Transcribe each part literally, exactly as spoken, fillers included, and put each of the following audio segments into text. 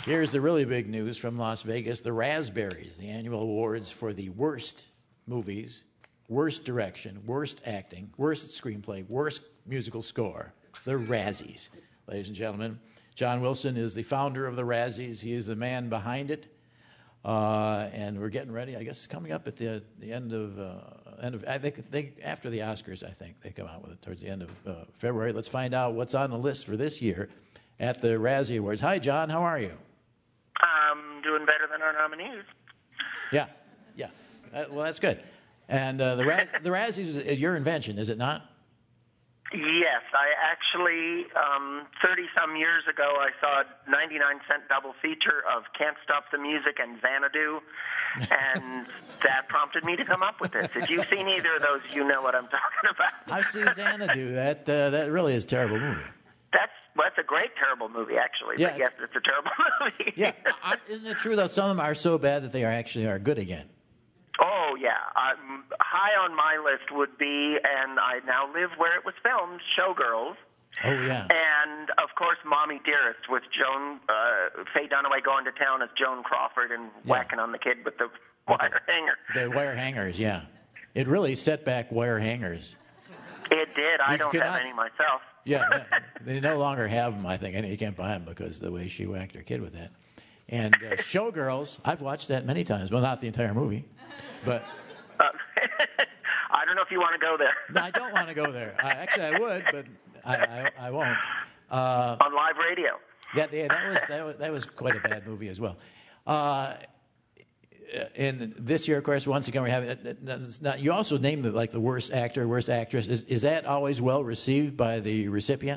Here's the really big news from Las Vegas. The Raspberries, the annual awards for the worst movies, worst direction, worst acting, worst screenplay, worst musical score. The Razzies, ladies and gentlemen. John Wilson is the founder of the Razzies. He is the man behind it. Uh, and we're getting ready. I guess it's coming up at the the end of uh, end of I think they, after the Oscars. I think they come out with it towards the end of uh, February. Let's find out what's on the list for this year at the Razzie Awards. Hi, John. How are you? I'm doing better than our nominees. Yeah, yeah. Uh, well, that's good. And uh, the Raz- the Razzies is your invention, is it not? Yes, I actually, um, thirty-some years ago, I saw a ninety-nine cent double feature of Can't Stop the Music and Xanadu, and that prompted me to come up with this. If you've seen either of those, you know what I'm talking about. I've seen Xanadu. That uh, that really is a terrible movie. That's well, that's a great terrible movie, actually. Yeah, but yes, it's a terrible movie. Yeah, I, isn't it true that some of them are so bad that they are actually are good again? Oh, yeah. Uh, high on my list would be, and I now live where it was filmed, Showgirls. Oh, yeah. And, of course, Mommy Dearest with Joan, uh, Faye Dunaway going to town as Joan Crawford and yeah. whacking on the kid with the wire the, hanger. The wire hangers, yeah. It really set back wire hangers. It did. I you don't cannot, have any myself. Yeah, they no longer have them, I think. And you can't buy them because of the way she whacked her kid with that. And uh, Showgirls, I've watched that many times. Well, not the entire movie, but... Uh, I don't know if you want to go there. No, I don't want to go there. I, actually, I would, but I, I, I won't. Uh, On live radio. Yeah, yeah, that was that was that was quite a bad movie as well. Uh, and this year, of course, once again, we're having. Now, you also named the, like the worst actor, worst actress. Is is that always well received by the recipient?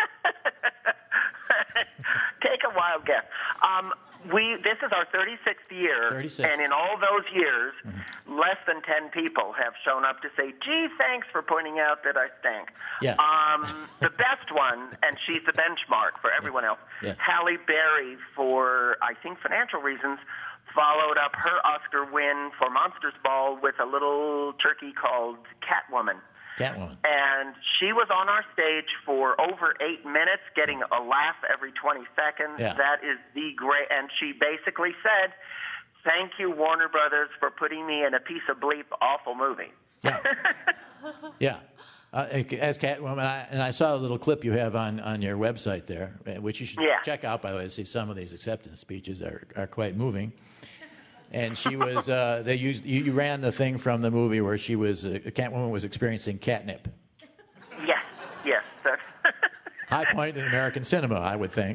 Take a wild guess. Um, We this is our thirty-sixth year, thirty-six. And in all those years, mm-hmm. less than ten people have shown up to say, "Gee, thanks for pointing out that I stank." Yeah. Um, the best one, and she's the benchmark for everyone else. Yeah. Halle Berry, for I think financial reasons, followed up her Oscar win for Monsters Ball with a little turkey called Catwoman. Catwoman. And she was on our stage for over eight minutes, getting a laugh every twenty seconds. Yeah. That is the great. And she basically said, "Thank you, Warner Brothers, for putting me in a piece of bleep awful movie." Yeah. Yeah. Uh, as Catwoman, I, and I saw a little clip you have on, on your website there, which you should yeah. check out, by the way, to see some of these acceptance speeches are, are quite moving. And she was, uh, they used, you, you ran the thing from the movie where she was, uh, Catwoman was experiencing catnip. Yes, yes. That's high point in American cinema, I would think.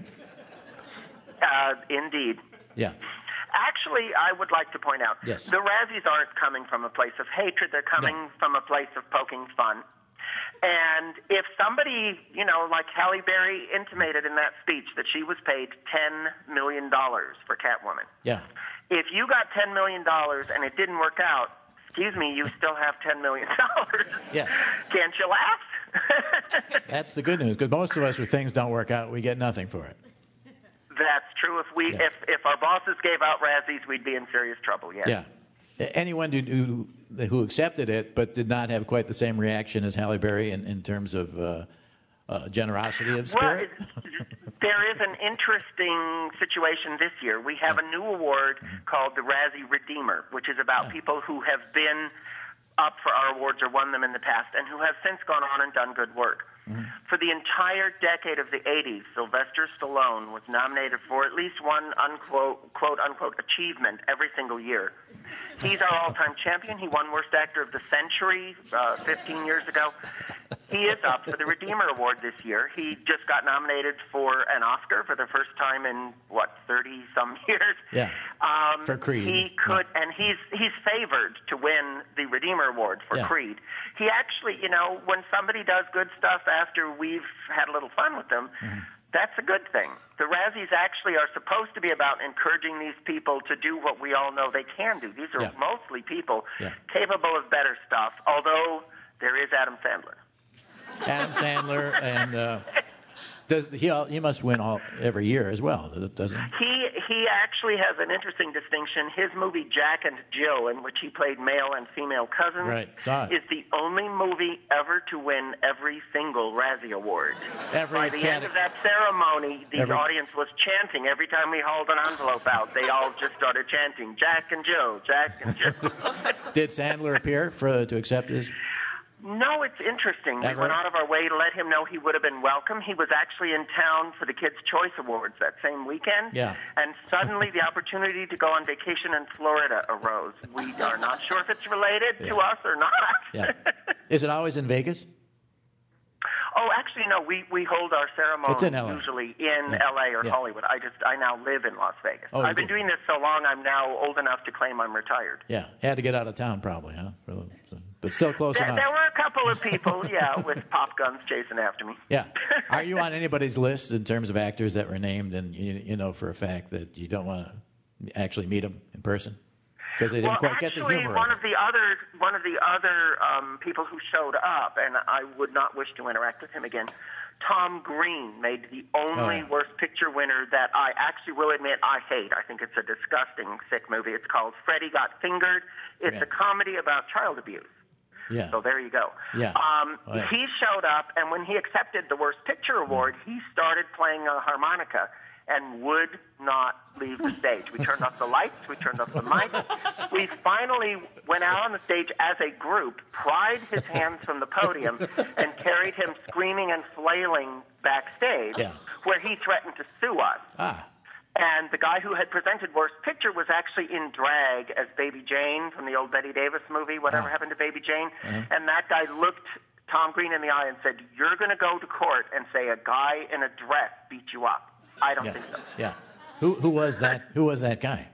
Uh, indeed. Yeah. Actually, I would like to point out, yes. the Razzies aren't coming from a place of hatred. They're coming no. from a place of poking fun. And if somebody, you know, like Halle Berry intimated in that speech that she was paid ten million dollars for Catwoman. Yeah. If you got ten million dollars and it didn't work out, excuse me, you still have ten million dollars. Yes. Can't you laugh? That's the good news, because most of us, when things don't work out, we get nothing for it. That's true. If we, yeah. if if our bosses gave out Razzies, we'd be in serious trouble. Yes. Yeah. Anyone who, who who accepted it but did not have quite the same reaction as Halle Berry in, in terms of uh, uh, generosity of spirit? Well, there is an interesting situation this year. We have yeah. a new award mm-hmm. called the Razzie Redeemer, which is about yeah. people who have been up for our awards or won them in the past and who have since gone on and done good work. Mm-hmm. For the entire decade of the eighties, Sylvester Stallone was nominated for at least one unquote, quote, unquote, achievement every single year. He's our all-time champion. He won Worst Actor of the Century uh, fifteen years ago. He is up for the Redeemer Award this year. He just got nominated for an Oscar for the first time in, what, thirty-some years? Yeah, um, for Creed. He could, yeah. and he's he's favored to win the Redeemer Award for yeah. Creed. He actually, you know, when somebody does good stuff after we've had a little fun with them, mm-hmm. that's a good thing. The Razzies actually are supposed to be about encouraging these people to do what we all know they can do. These are yeah. mostly people yeah. capable of better stuff, although there is Adam Sandler. Adam Sandler, and uh, does he? He must win all every year as well, doesn't he? He he actually has an interesting distinction. His movie Jack and Jill, in which he played male and female cousins, right. Saw it. is the only movie ever to win every single Razzie Award. Every By the cate- end of that ceremony, the every... audience was chanting. Every time we hauled an envelope out, they all just started chanting, Jack and Jill, Jack and Jill. Did Sandler appear for to accept his... No, it's interesting. Ever? We went out of our way to let him know he would have been welcome. He was actually in town for the Kids' Choice Awards that same weekend. Yeah. And suddenly the opportunity to go on vacation in Florida arose. We are not sure if it's related yeah. to us or not. Yeah. Is it always in Vegas? Oh, actually, no. We, we hold our ceremony It's in L A. usually in Yeah. L A or Yeah. Hollywood. I just I now live in Las Vegas. Oh, you I've been do? doing this so long, I'm now old enough to claim I'm retired. Yeah. Had to get out of town probably, huh? But still close There, enough. there were a couple of people, yeah, with pop guns chasing after me. Yeah. Are you on anybody's list in terms of actors that were named and you, you know for a fact that you don't want to actually meet them in person? Because they didn't well, quite actually, get the humor one of of the other one of the other um, people who showed up, and I would not wish to interact with him again. Tom Green made the only Oh, yeah. Worst Picture winner that I actually will admit I hate. I think it's a disgusting, sick movie. It's called Freddie Got Fingered. It's Yeah. a comedy about child abuse. Yeah. So there you go. Yeah. Um, Oh, yeah. He showed up, and when he accepted the Worst Picture award, he started playing a harmonica and would not leave the stage. We turned off the lights. We turned off the mics. We finally went out on the stage as a group, pried his hands from the podium, and carried him screaming and flailing backstage, Yeah. where he threatened to sue us. Ah. And the guy who had presented Worst Picture was actually in drag as Baby Jane from the old Betty Davis movie, Whatever Oh. Happened to Baby Jane. Uh-huh. And that guy looked Tom Green in the eye and said, you're going to go to court and say a guy in a dress beat you up. I don't Yeah. think so. Yeah. Who who was that? Who was that guy?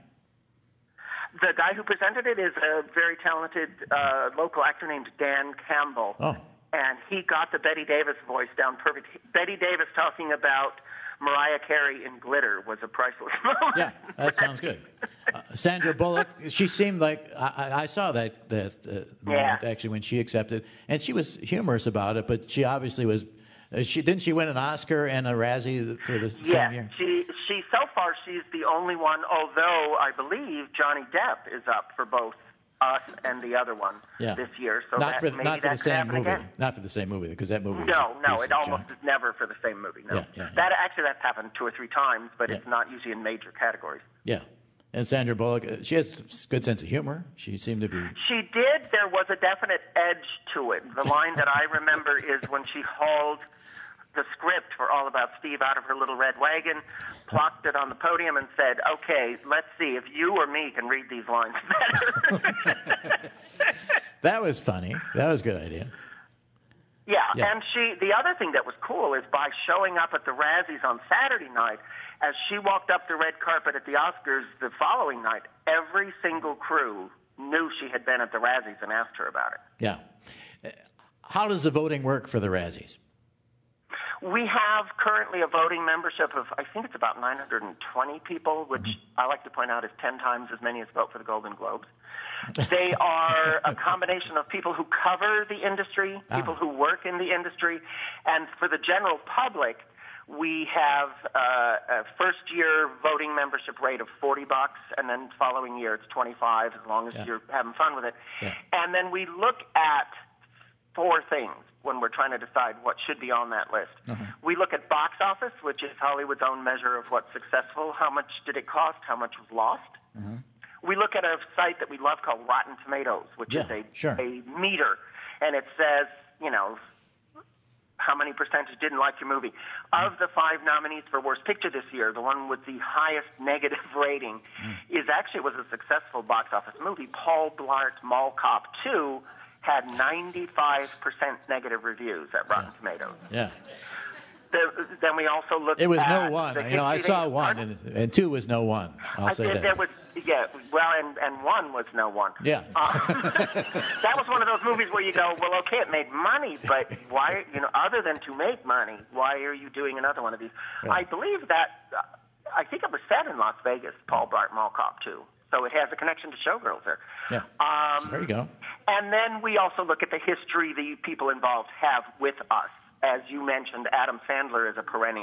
The guy who presented it is a very talented uh, local actor named Dan Campbell. Oh. And he got the Betty Davis voice down perfect. Betty Davis talking about Mariah Carey in Glitter was a priceless moment. Yeah, that sounds good. Uh, Sandra Bullock, she seemed like I, I I saw that that uh, moment Yeah. actually when she accepted, and she was humorous about it. But she obviously was. Uh, she didn't she win an Oscar and a Razzie for the Yeah, same year? she she so far she's the only one. Although I believe Johnny Depp is up for both us and the other one Yeah. this year. So not that, for maybe not for that the could same happen movie. again. Not for the same movie because that movie. Was No, no, based it on almost John. is never for the same movie. No, Yeah, yeah, yeah. that actually that's happened two or three times, but Yeah. it's not usually in major categories. Yeah, and Sandra Bullock, uh, she has a good sense of humor. She seemed to be. She did. There was a definite edge to it. The line that I remember is when she hauled the script for All About Steve out of her little red wagon, plopped it on the podium, and said, "Okay, let's see if you or me can read these lines better." That was funny. That was a good idea. Yeah, Yeah. and she. The other thing that was cool is by showing up at the Razzies on Saturday night, as she walked up the red carpet at the Oscars the following night, every single crew knew she had been at the Razzies and asked her about it. Yeah. Uh, How does the voting work for the Razzies? We have currently a voting membership of, I think it's about nine hundred twenty people, which Mm-hmm. I like to point out is ten times as many as vote for the Golden Globes. They are a combination of people who cover the industry, people Ah. who work in the industry, and for the general public, we have uh, a first-year voting membership rate of forty bucks, and then following year it's twenty-five, as long as Yeah. you're having fun with it. Yeah. And then we look at four things when we're trying to decide what should be on that list. Uh-huh. We look at box office, which is Hollywood's own measure of what's successful. How much did it cost? How much was lost? Uh-huh. We look at a site that we love called Rotten Tomatoes, which Yeah, is a, sure. a meter, and it says, you know, how many percentage didn't like your movie. Mm. Of the five nominees for Worst Picture this year, the one with the highest negative rating Mm. is actually was a successful box office movie. Paul Blart Mall Cop two had ninety-five percent negative reviews at Rotten Tomatoes. Yeah. The, then we also looked It was at no one. the You know, I history- saw one, Pardon? and, and two was no one. I'll I say did, that. there was, yeah, well, and, and one was no one. Yeah. Uh, that was one of those movies where you go, well, okay, it made money, but why, you know, other than to make money, why are you doing another one of these? Yeah. I believe that, uh, I think it was set in Las Vegas, Paul Blart Mall Cop two. So it has a connection to Showgirls there. Yeah. Um, There you go. And then we also look at the history the people involved have with us. As you mentioned, Adam Sandler is a perennial.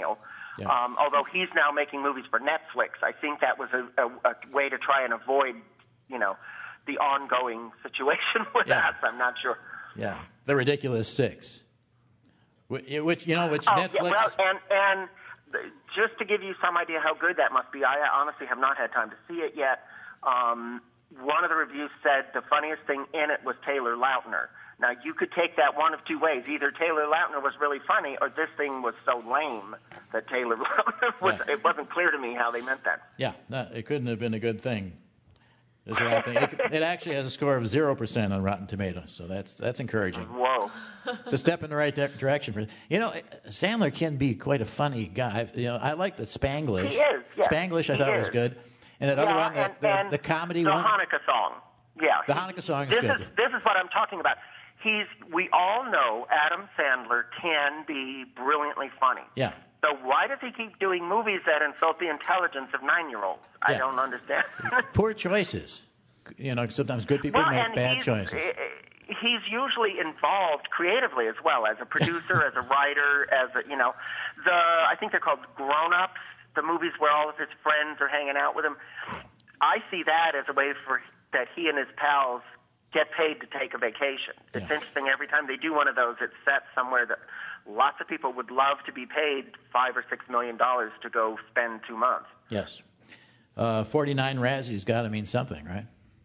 Yeah. Um, although he's now making movies for Netflix, I think that was a, a, a way to try and avoid, you know, the ongoing situation with Yeah. that. I'm not sure. Yeah, The Ridiculous Six, which, which you know, which Oh, Netflix. yeah, well, and and just to give you some idea how good that must be, I honestly have not had time to see it yet. Um, one of the reviews said the funniest thing in it was Taylor Lautner. Now, you could take that one of two ways. Either Taylor Lautner was really funny, or this thing was so lame that Taylor Lautner was. Yeah. It wasn't clear to me how they meant that. Yeah, no, it couldn't have been a good thing. Is what I think. It, it actually has a score of zero percent on Rotten Tomatoes, so that's that's encouraging. Whoa. It's a step in the right di- direction for you know. Sandler can be quite a funny guy. You know, I like the Spanglish. He is. Yes, Spanglish, I he thought is. was good, and that Yeah, other one, the, and, the, and the comedy the one, Hanukkah song. Yeah, the Hanukkah song is this good. Is, this is what I'm talking about. He's. We all know Adam Sandler can be brilliantly funny. Yeah. So why does he keep doing movies that insult the intelligence of nine-year-olds? I Yeah. don't understand. Poor choices. You know, sometimes good people well, make and bad he's, choices. eh, He's usually involved creatively as well, as a producer, as a writer, as a, you know, the I think they're called grown-ups, the movies where all of his friends are hanging out with him. I see that as a way for that he and his pals get paid to take a vacation. It's Yeah. interesting, every time they do one of those, it's set somewhere that lots of people would love to be paid five or six million dollars to go spend two months. Yes. Uh, forty-nine Razzies got to mean something, right?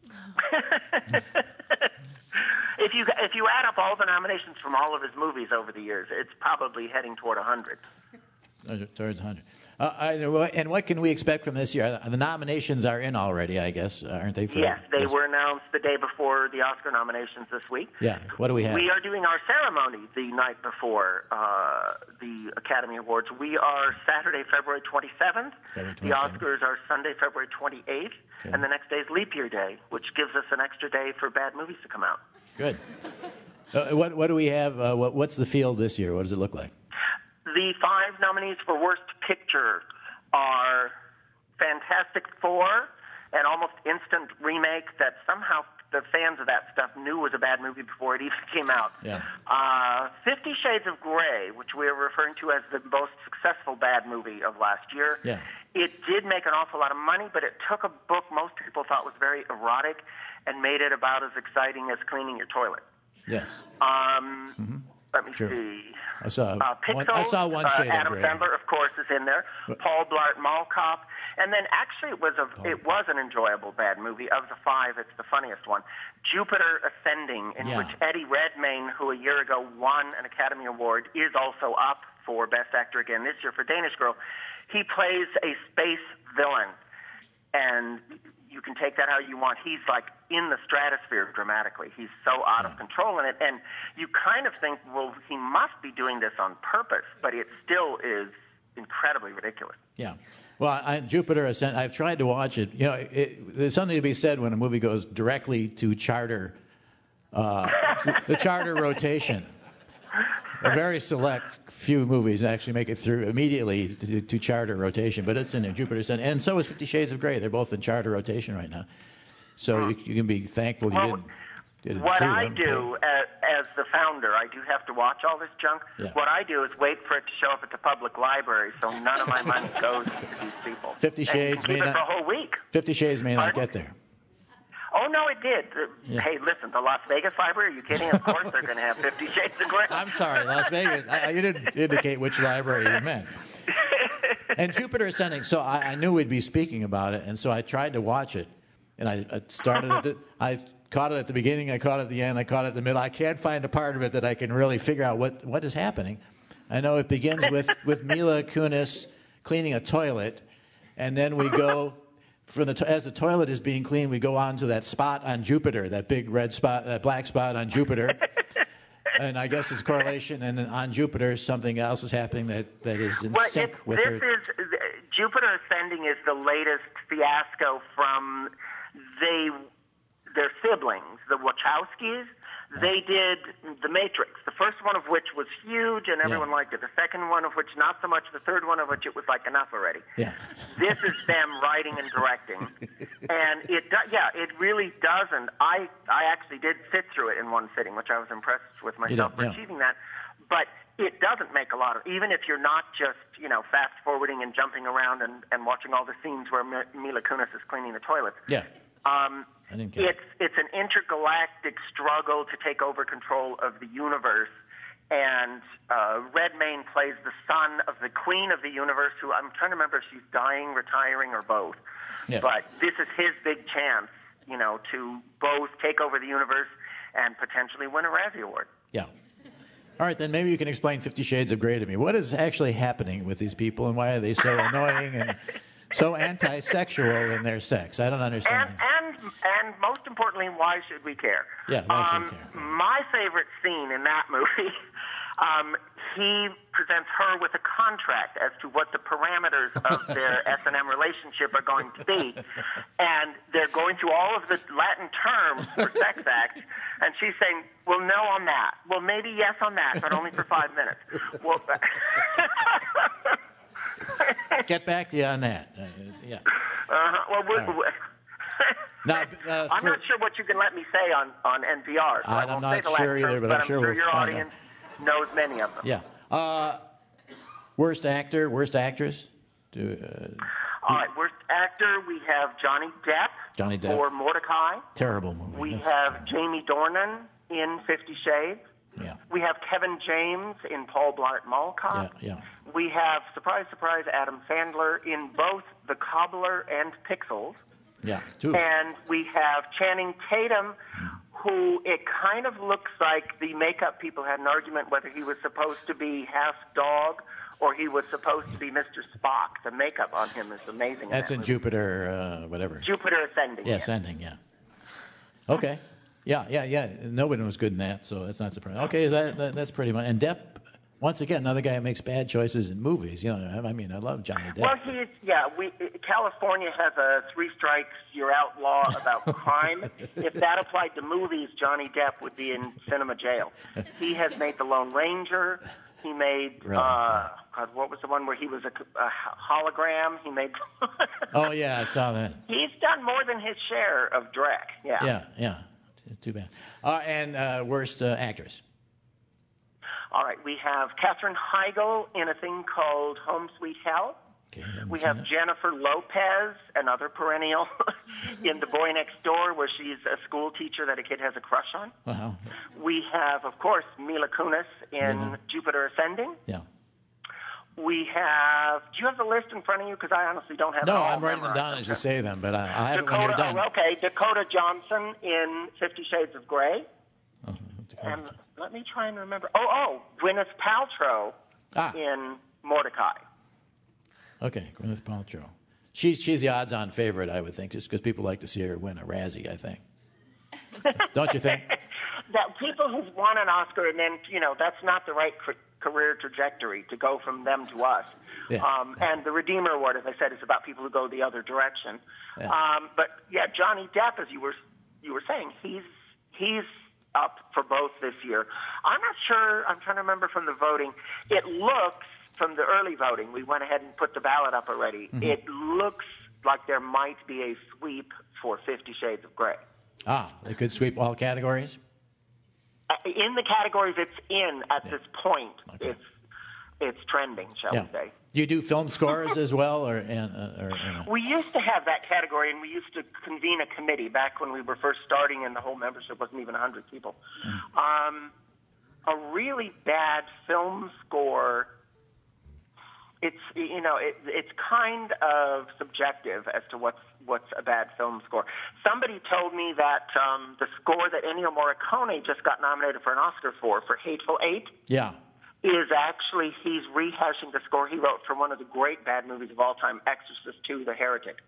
If you if you add up all the nominations from all of his movies over the years, it's probably heading toward a hundred. Towards one hundred. Uh, I, and what can we expect from this year? The nominations are in already, I guess, aren't they? For, Yes, they were announced the day before the Oscar nominations this week. Yeah. What do we have? We are doing our ceremony the night before uh, the Academy Awards. We are Saturday, February twenty-seventh. February The twenty-seventh. Oscars are Sunday, February twenty-eighth. Okay. And the next day is Leap Year Day, which gives us an extra day for bad movies to come out. Good. Uh, what, what do we have? Uh, what, what's the field this year? What does it look like? The five nominees for Worst Picture are Fantastic Four, an almost instant remake that somehow the fans of that stuff knew was a bad movie before it even came out. Yeah. Uh, Fifty Shades of Grey, which we are referring to as the most successful bad movie of last year. Yeah. It did make an awful lot of money, but it took a book most people thought was very erotic and made it about as exciting as cleaning your toilet. Yes. Um, Mm-hmm. Let me Sure. see. I saw Uh, one, Pixels, I saw one uh, shade Adam of gray. Sandler, of course, is in there. Paul Blart Mall Cop, and then actually it was a it was an enjoyable bad movie. Of the five, it's the funniest one. Jupiter Ascending, in Yeah. which Eddie Redmayne, who a year ago won an Academy Award, is also up for Best Actor again this year for Danish Girl. He plays a space villain, and you can take that how you want. He's like in the stratosphere dramatically. He's so out of control in it. And you kind of think, well, he must be doing this on purpose, but it still is incredibly ridiculous. Yeah. Well, I, Jupiter Ascent, I've tried to watch it. You know, it, there's something to be said when a movie goes directly to charter, uh, the charter rotation. A very select few movies actually make it through immediately to, to charter rotation, but it's in there, Jupiter Ascent. And so is Fifty Shades of Grey. They're both in charter rotation right now. So you, you can be thankful you Well, didn't, didn't What see I them. do as, as the founder, I do have to watch all this junk. Yeah. What I do is wait for it to show up at the public library, so none of my money goes to these people. Fifty And Shades you can keep may it for not- a whole week. Fifty Shades may not Pardon? get there. Oh, no, it did. Uh, Yeah. Hey, listen, the Las Vegas Library, are you kidding? Of course they're going to have Fifty Shades of Grey. I'm sorry, Las Vegas. I, you didn't indicate which library you meant. And Jupiter Ascending. So I, I knew we'd be speaking about it, and so I tried to watch it. And I, I started at the, I caught it at the beginning, I caught it at the end, I caught it at the middle. I can't find a part of it that I can really figure out what, what is happening. I know it begins with, with Mila Kunis cleaning a toilet, and then we go from the to- as the toilet is being cleaned, we go on to that spot on Jupiter, that big red spot, that black spot on Jupiter. And I guess it's correlation, and then on Jupiter, something else is happening that, that is in Well, sync it, with this her. is Jupiter Ascending is the latest fiasco from they their siblings, the Wachowskis. They did The Matrix, the first one of which was huge and everyone Yeah. liked it. The second one of which not so much. The third one of which it was like enough already. Yeah. This is them writing and directing, and it do, yeah, it really doesn't. I I actually did sit through it in one sitting, which I was impressed with myself did, for yeah. achieving that. But it doesn't make a lot of, even if you're not just, you know, fast forwarding and jumping around and, and watching all the scenes where Mila Kunis is cleaning the toilets. Yeah. Um, I didn't get it's, it's an intergalactic struggle to take over control of the universe. And uh, Redmayne plays the son of the queen of the universe, who I'm trying to remember if she's dying, retiring, or both. Yeah. But this is his big chance, you know, to both take over the universe and potentially win a Razzie Award. Yeah. All right, then maybe you can explain Fifty Shades of Grey to me. What is actually happening with these people, and why are they so annoying and so anti-sexual in their sex? I don't understand. And, and, and most importantly, why should we care? Yeah, why should um, we care? My favorite scene in that movie, um, he presents her with a contract as to what the parameters of their S and M relationship are going to be. And they're going through all of the Latin terms for sex acts, and she's saying, well, no on that. Well, maybe yes on that, but only for five minutes. Well, Get back to you on that. Uh, yeah. Uh-huh. Well, we, All right. we, Now, uh, I'm for- not sure what you can let me say on, on N P R. So I I'm won't not say the sure Latin either, terms, but I'm sure we'll your find audience knows many of them. Yeah. Uh, worst actor, worst actress? Do, uh, All right, worst actor, we have Johnny Depp, Johnny Depp. for Mordecai. terrible movie. We That's have terrible. Jamie Dornan in Fifty Shades. Yeah. We have Kevin James in Paul Blart Mall Cop. Yeah, yeah. We have, surprise, surprise, Adam Sandler in both The Cobbler and Pixels. Yeah, two. And we have Channing Tatum, who it kind of looks like the makeup people had an argument whether he was supposed to be half dog or he was supposed to be Mister Spock. The makeup on him is amazing. That's in, in that movie. Jupiter, uh, whatever. Jupiter Ascending. Yeah, Ascending, yeah. Okay. Yeah, yeah, yeah. Nobody was good in that, so that's not surprising. Okay, that, that that's pretty much. And Depp, once again, another guy who makes bad choices in movies. You know, I mean, I love Johnny Depp. Well, he's, yeah, we, California has a three strikes, you're out law about crime. If that applied to movies, Johnny Depp would be in cinema jail. He has made The Lone Ranger. He made, Really? uh, God, what was the one where he was a, a hologram? He made. Oh, yeah, I saw that. He's done more than his share of Drek. Yeah. Yeah, yeah. It's too bad. Uh, and uh, worst uh, actress. All right, we have Katherine Heigl in a thing called Home Sweet Hell. Okay, I haven't We seen have that. Jennifer Lopez, another perennial, in The Boy Next Door, where she's a school teacher that a kid has a crush on. Wow. We have, of course, Mila Kunis in Mhm. Jupiter Ascending. Yeah. We have, do you have the list in front of you? Because I honestly don't have it No, all I'm writing them memorized. down as you say them, but I, I have it when you're Dakota, done. oh, okay, Dakota Johnson in Fifty Shades of Grey. Oh, Dakota. And let me try and remember. Oh, oh, Gwyneth Paltrow Ah. in Mordecai. Okay, Gwyneth Paltrow. She's she's the odds-on favorite, I would think, just because people like to see her win a Razzie. I think. Don't you think? That people who've won an Oscar and then, you know, that's not the right c- career trajectory to go from them to us. Yeah. Um, and the Redeemer Award, as I said, is about people who go the other direction. Yeah. Um, but yeah, Johnny Depp, as you were you were saying, he's he's up for both this year. I'm not sure. I'm trying to remember from the voting. It looks from the early voting. We went ahead and put the ballot up already. Mm-hmm. It looks like there might be a sweep for Fifty Shades of Grey. Ah, they could sweep all categories. Uh, in the categories it's in at Yeah. this point, Okay. it's it's trending, shall Yeah. we say. Do you do film scores as well, or and uh, or, or no? We used to have that category, and we used to convene a committee back when we were first starting, and the whole membership wasn't even one hundred people. Mm. Um, a really bad film score, it's, you know, it, it's kind of subjective as to what's what's a bad film score. Somebody told me that um, the score that Ennio Morricone just got nominated for an Oscar for, for Hateful Eight, Yeah. is actually, he's rehashing the score he wrote for one of the great bad movies of all time, Exorcist two, The Heretic.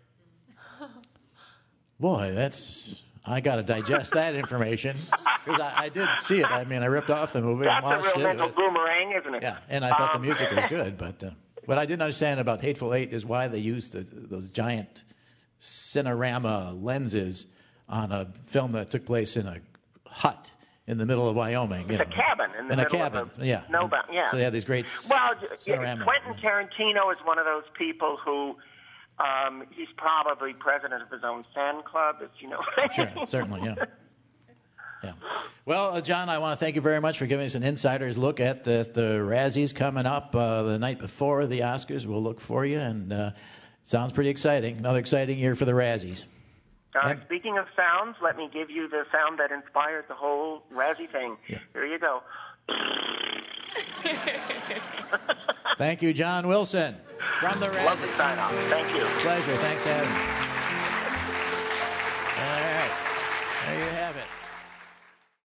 Boy, that's I got to digest that information because I, I did see it. I mean, I ripped off the movie That's and a watched real it. mental boomerang, isn't it? Yeah, and I thought Um, the music was good, but uh, what I didn't understand about Hateful Eight is why they used the, those giant Cinerama lenses on a film that took place in a hut in the middle of Wyoming. You It's a know. cabin in the in a middle cabin, of a yeah. snowbound, yeah. So they had these great Well, Cinerama. Quentin Tarantino is one of those people who, um, he's probably president of his own fan club, if you know. Sure, certainly, yeah. Yeah. Well, uh, John, I want to thank you very much for giving us an insider's look at the, the Razzies coming up uh, the night before the Oscars. We'll look for you, and uh, sounds pretty exciting. Another exciting year for the Razzies. Uh, speaking of sounds, let me give you the sound that inspired the whole Razzie thing. Yeah. Here you go. Thank you, John Wilson, from the Razzies. Lovely sign off. Thank you. Pleasure. Thanks for having me. All right. There you have it.